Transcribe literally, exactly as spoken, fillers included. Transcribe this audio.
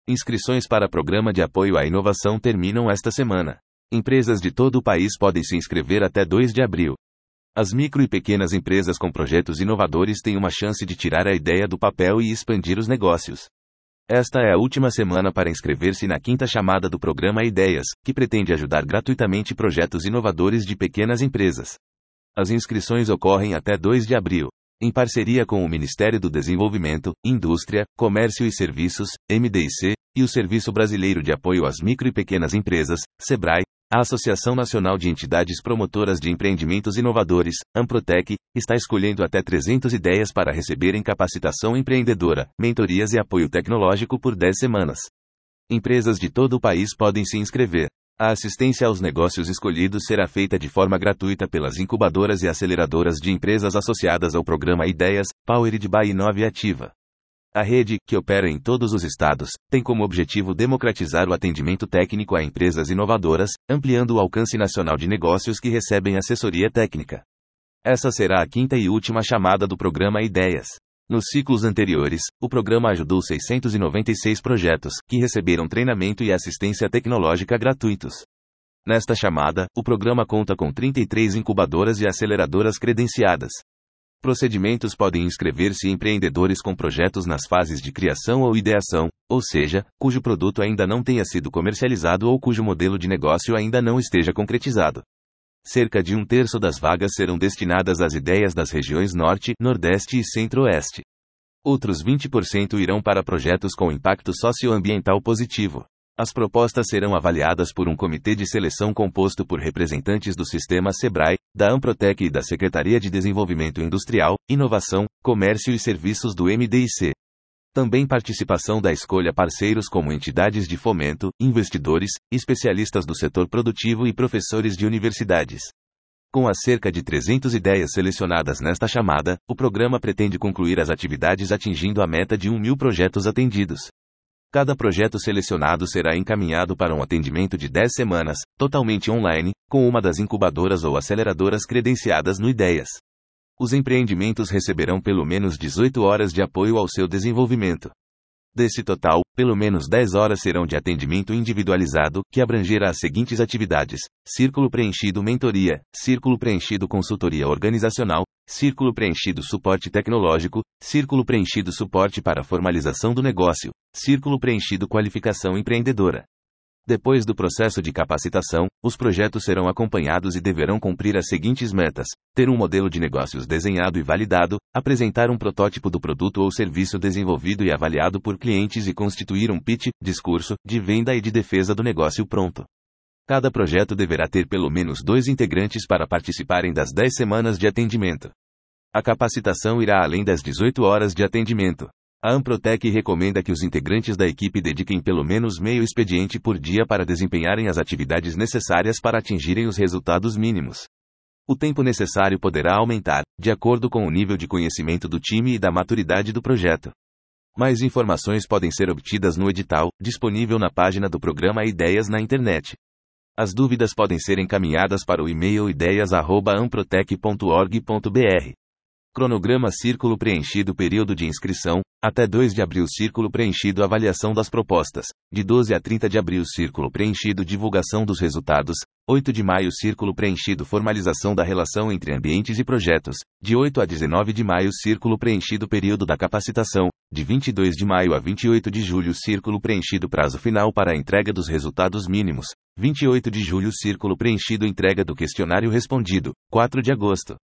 Inscrições para Programa de Apoio à Inovação terminam esta semana. Empresas de todo o país podem se inscrever até dois de abril. As micro e pequenas empresas com projetos inovadores têm uma chance de tirar a ideia do papel e expandir os negócios. Esta é a última semana para inscrever-se na quinta chamada do Programa Ideias, que pretende ajudar gratuitamente projetos inovadores de pequenas empresas. As inscrições ocorrem até dois de abril. Em parceria com o Ministério do Desenvolvimento, Indústria, Comércio e Serviços, M D I C, e o Serviço Brasileiro de Apoio às Micro e Pequenas Empresas, SEBRAE, a Associação Nacional de Entidades Promotoras de Empreendimentos Inovadores, AMPROTEC, está escolhendo até trezentas ideias para receberem capacitação empreendedora, mentorias e apoio tecnológico por dez semanas. Empresas de todo o país podem se inscrever. A assistência aos negócios escolhidos será feita de forma gratuita pelas incubadoras e aceleradoras de empresas associadas ao programa Ideias, Powered by Inove Ativa. A rede, que opera em todos os estados, tem como objetivo democratizar o atendimento técnico a empresas inovadoras, ampliando o alcance nacional de negócios que recebem assessoria técnica. Essa será a quinta e última chamada do programa Ideias. Nos ciclos anteriores, o programa ajudou seiscentos e noventa e seis projetos, que receberam treinamento e assistência tecnológica gratuitos. Nesta chamada, o programa conta com trinta e três incubadoras e aceleradoras credenciadas. Procedimentos podem inscrever-se empreendedores com projetos nas fases de criação ou ideação, ou seja, cujo produto ainda não tenha sido comercializado ou cujo modelo de negócio ainda não esteja concretizado. Cerca de um terço das vagas serão destinadas às ideias das regiões Norte, Nordeste e Centro-Oeste. Outros vinte por cento irão para projetos com impacto socioambiental positivo. As propostas serão avaliadas por um comitê de seleção composto por representantes do sistema SEBRAE, da AMPROTEC e da Secretaria de Desenvolvimento Industrial, Inovação, Comércio e Serviços do M D I C. Também participação da escolha parceiros como entidades de fomento, investidores, especialistas do setor produtivo e professores de universidades. Com as cerca de trezentas ideias selecionadas nesta chamada, o programa pretende concluir as atividades atingindo a meta de um mil projetos atendidos. Cada projeto selecionado será encaminhado para um atendimento de dez semanas, totalmente online, com uma das incubadoras ou aceleradoras credenciadas no Ideias. Os empreendimentos receberão pelo menos dezoito horas de apoio ao seu desenvolvimento. Desse total, pelo menos dez horas serão de atendimento individualizado, que abrangerá as seguintes atividades: Círculo Preenchido Mentoria, Círculo Preenchido Consultoria Organizacional, Círculo Preenchido Suporte Tecnológico, Círculo Preenchido Suporte para a Formalização do Negócio, Círculo Preenchido Qualificação Empreendedora. Depois do processo de capacitação, os projetos serão acompanhados e deverão cumprir as seguintes metas: ter um modelo de negócios desenhado e validado, apresentar um protótipo do produto ou serviço desenvolvido e avaliado por clientes e constituir um pitch, discurso, de venda e de defesa do negócio pronto. Cada projeto deverá ter pelo menos dois integrantes para participarem das dez semanas de atendimento. A capacitação irá além das dezoito horas de atendimento. A AMPROTEC recomenda que os integrantes da equipe dediquem pelo menos meio expediente por dia para desempenharem as atividades necessárias para atingirem os resultados mínimos. O tempo necessário poderá aumentar, de acordo com o nível de conhecimento do time e da maturidade do projeto. Mais informações podem ser obtidas no edital, disponível na página do programa Ideias na internet. As dúvidas podem ser encaminhadas para o e-mail ideias arroba amprotec ponto org ponto br. Cronograma Círculo Preenchido Período de inscrição, até dois de abril Círculo Preenchido Avaliação das propostas, de doze a trinta de abril Círculo Preenchido Divulgação dos resultados, oito de maio Círculo Preenchido Formalização da relação entre ambientes e projetos, de oito a dezenove de maio Círculo Preenchido Período da capacitação, de vinte e dois de maio a vinte e oito de julho Círculo Preenchido Prazo final para a entrega dos resultados mínimos, vinte e oito de julho Círculo Preenchido Entrega do questionário respondido, quatro de agosto.